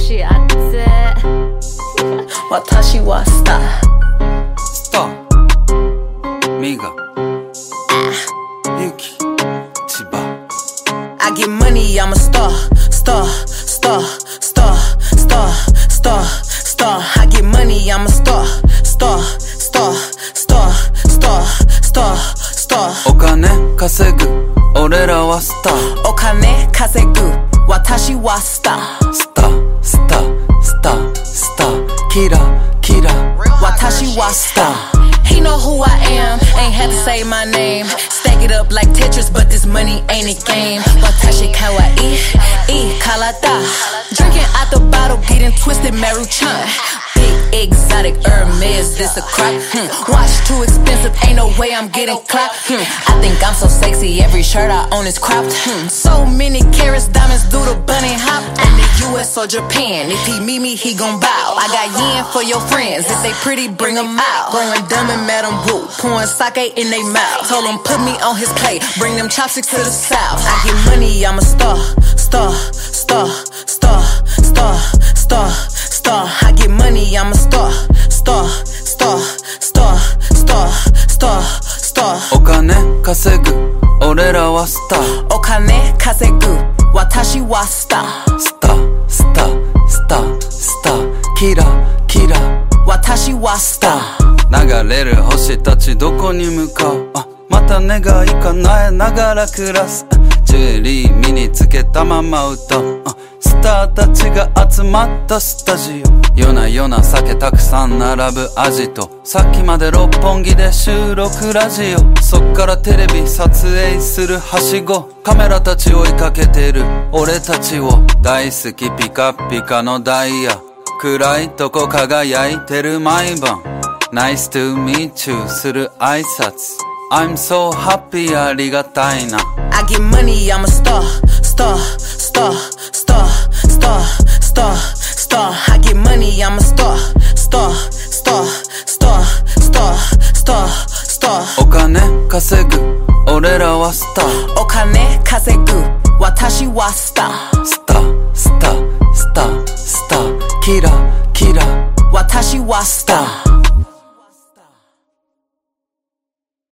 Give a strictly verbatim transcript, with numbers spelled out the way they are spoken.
しあって私はスタースターミガユキ千葉 I get money, I'm a star, star, star, star, star, star, star. I get money, I'm a star, star, star, star, star, star, star. お金稼ぐ俺らはスターお金稼ぐ私はスタースタースタースタースターキラキラ私はスターHe know who I am, ain't had to say my name. Stack it up like Tetris, but this money ain't a game. Watashi kawaii, e karada. Drinking out the bottle, getting twisted, Maruchan. Big exotic Hermes, this a crack. Hmm. Watch too expensive, ain't no way I'm getting clapped. Hmm. I think I'm so sexy, every shirt I own is cropped. Hmm. So many carats, diamonds do the bunny hop. In the U S or Japan, if he meet me, he gon' bow. I got yen for your friends, if they pretty, bring them out. Growing dumb and Madam Wu, pouring sake in they mouth. Told him put me on his plate, bring them chopsticks to the south. I get money, I'm a star, star, star, star, star, star, star. I get money, I'm a star, star, star, star, star, star, star. お金稼ぐ俺らはスターお金稼ぐ私はスタースタースタースタースターキラキラ私はスター流れる星たちどこに向かうあまた願い叶えながら暮らすジュエリー身につけたまま歌うスターたちが集まったスタジオ夜な夜な酒たくさん並ぶアジトさっきまで六本木で収録ラジオそっからテレビ撮影するはしごカメラたち追いかけてる俺たちを大好きピカピカのダイヤ暗いとこ輝いてる毎晩Nice to meet you する挨拶 I'm so happy ありがたいな I get money, I'm a star, star, star, star, star, star, star. I get money, I'm a star, star, star, star, star, star, star. お金稼ぐ俺らはスターお金稼ぐ私はスタースタースタースタースターキラキラ私はスター